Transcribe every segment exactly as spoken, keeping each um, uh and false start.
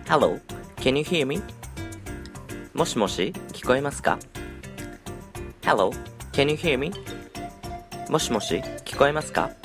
Hello, can you hear me? もしもし、聞こえますか？ Hello, can you hear me? もしもし、聞こえますか？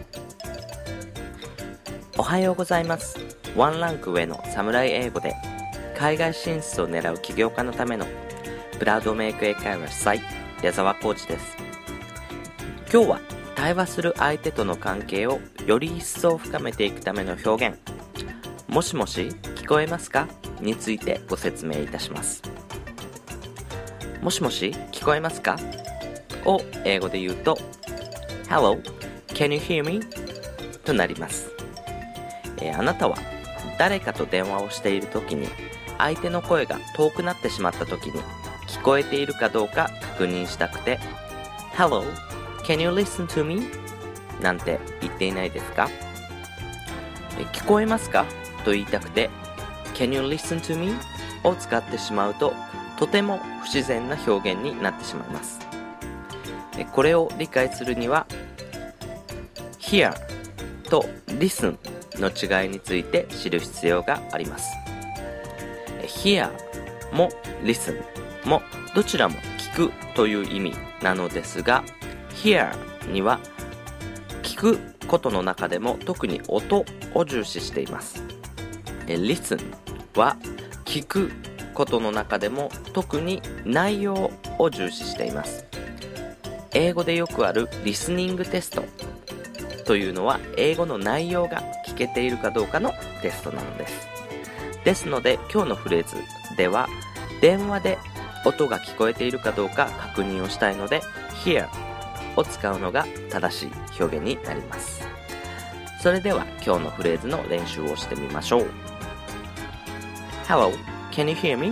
おはようございます。ワンランク上の侍英語で海外進出を狙う起業家のためのプラウドメイク英会話主催、矢沢コーチです。今日は対話する相手との関係をより一層深めていくための表現、もしもし聞こえますかについてご説明いたします。もしもし聞こえますかを英語で言うと Hello, can you hear me? となります。えー、あなたは誰かと電話をしているときに相手の声が遠くなってしまったときに聞こえているかどうか確認したくて Hello, can you listen to me? なんて言っていないですか？えー、聞こえますかと言いたくて Can you listen to me? を使ってしまうととても不自然な表現になってしまいます。えー、これを理解するには Hear と Listen の違いについて知る必要があります。Hear も Listen もどちらも聞くという意味なのですが Hear には聞くことの中でも特に音を重視しています。Listen は聞くことの中でも特に内容を重視しています。英語でよくあるリスニングテストというのは英語の内容が聞けているかどうかのテストなのです。ですので今日のフレーズでは電話で音が聞こえているかどうか確認をしたいので Hear を使うのが正しい表現になります。それでは今日のフレーズの練習をしてみましょう。 Hello, can you hear me?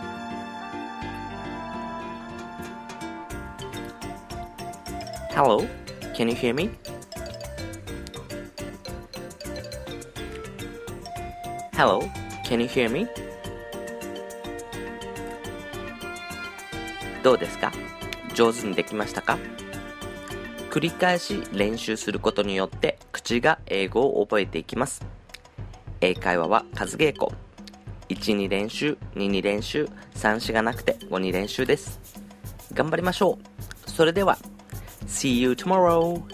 Hello, can you hear me?Hello, can you hear me? どうですか？上手にできましたか？繰り返し練習することによって口が英語を覚えていきます。英会話は数稽古。いちに練習、にに練習、さんしがなくてごに練習です。頑張りましょう。それでは See you tomorrow!